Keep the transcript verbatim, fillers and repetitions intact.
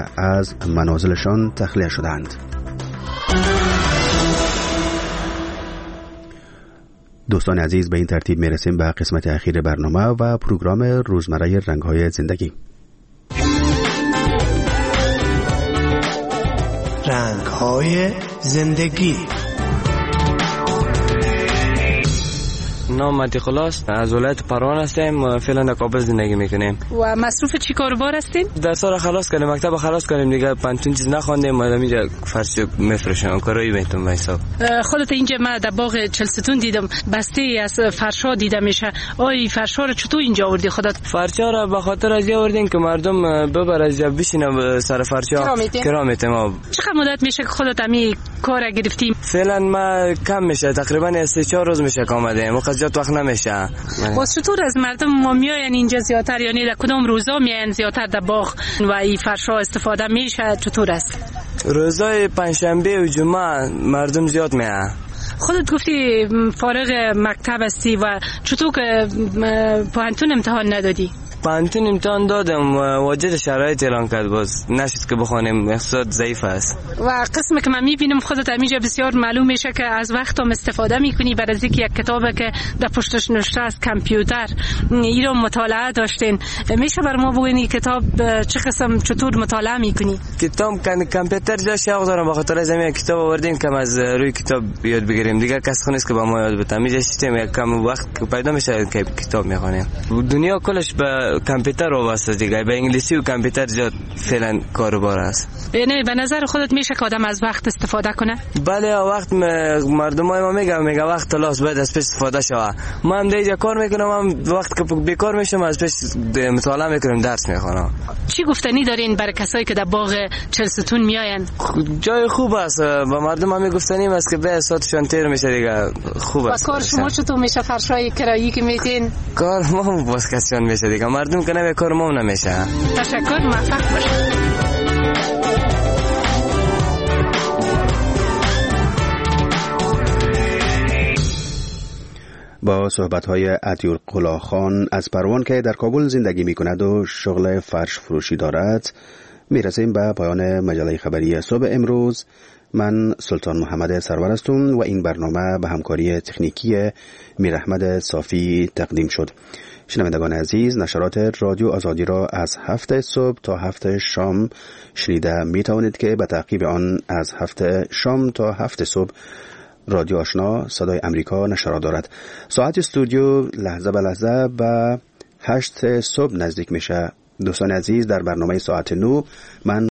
از منازلشان تخلیه شدند. دوستان عزیز، به این ترتیب میرسیم به قسمت اخیر برنامه و پروگرام روزمره رنگ‌های زندگی. رنگ‌های زندگی. نام مهدی خلاص، از ولایت پروان هستیم، فعلا در کابل زندگی میکنیم. و مصروف چی کاروبار هستین؟ در سال خلاص کردیم، مکتب خلاص کردیم دیگه، پنتون چیز نخوندیم، مادام اینجا فرش میفروشم، کارایی میتونم به حساب. خودت اینجا ما در باغ چلستون دیدم بسته از فرشا دیده میشه. آی فرشا رو چطور اینجا آوردی خودت؟ فرشا رو به خاطر از آوردیم که مردم ببر از جا بشینه سر فرشا کرامت ما. چقدر مدت میشه که خودت امی کار گرفتیم؟ فعلا ما کم میشه، تقریبا سه چهار روز میشه که آمدیم، وقت وقت نمیشه. باز چطور از مردم ما میاین اینجا زیادتر، یعنی در کدام روزا میاین زیادتر در باغ و این فرشا استفاده میشه؟ چطور است؟ روزای پنجشنبه و جمعه مردم زیاد میاد. خودت گفتی فارغ مکتب هستی و چطور که پانتون امتحان ندادی؟ پانتون امتحان دادم و واجد شرایط اعلان کرد، باز نشد که بخونیم، اقتصاد ضعیف است. و قسم که من میبینم خودت همینجا بسیار معلوم میشه که از وقتم استفاده میکنی، برای از اینکه یک کتابه که در پشتش نوشته است کامپیوتر، این رو مطالعه داشتین. میشه بر ما بگین کتاب چه قسم چطور مطالعه میکنی؟ کتاب کامپیوتر جا شوق دارم، بخاطر از همین کتاب آوردیم که از روی کتاب یاد بگیریم، دیگه کس خونیست که با ما یاد بده. میشه سیستم یک کم وقت پیدا میشه که کتاب میخونیم. دنیا کلش به کامپیوتر وابسته دیگه، به انگلیسی و کامپیوتر زیاد فعلا کاروبار است. یعنی به نظر خودت میشه که آدم از وقت استفاده کنه؟ بله، وقت مردمای ما میگم میگه وقت لاس باید از پیش استفاده شوه. ما هم دیگه کار میکنم، هم وقت که بیکار میشم از پیش مطالعه میکنم، درس میخونم. چی گفتنی دارین برای کسایی که در باغ چلستون میاین؟ جای خوب است، با مردم هم گفتنیم است که به ساعتشان تیر میشه دیگه، خوب است. کار شما چطور میشه؟ فرشای کرایی که میتین؟ کار ما باز کسیان میشه دیگه، مردم که نمی کار ما نمیشه. تشکر، موفق باشید. با صحبت‌های عطیور قلاخان از پروان که در کابل زندگی می‌کند و شغل فرش فروشی دارد، میرسیم به پایان مجله خبری صبح امروز. من سلطان محمد سرور هستم و این برنامه به همکاری تکنیکی میر احمد صافی تقدیم شد. شنوندگان عزیز، نشرات رادیو آزادی را از هفت صبح تا هفت شام شنیده می توانید که به تعقیب آن از هفت شام تا هفت صبح رادیو آشنا صدای امریکا نشرات دارد. ساعت استودیو لحظه به لحظه به هشت صبح نزدیک میشه. دوستان عزیز، در برنامه ساعت نو من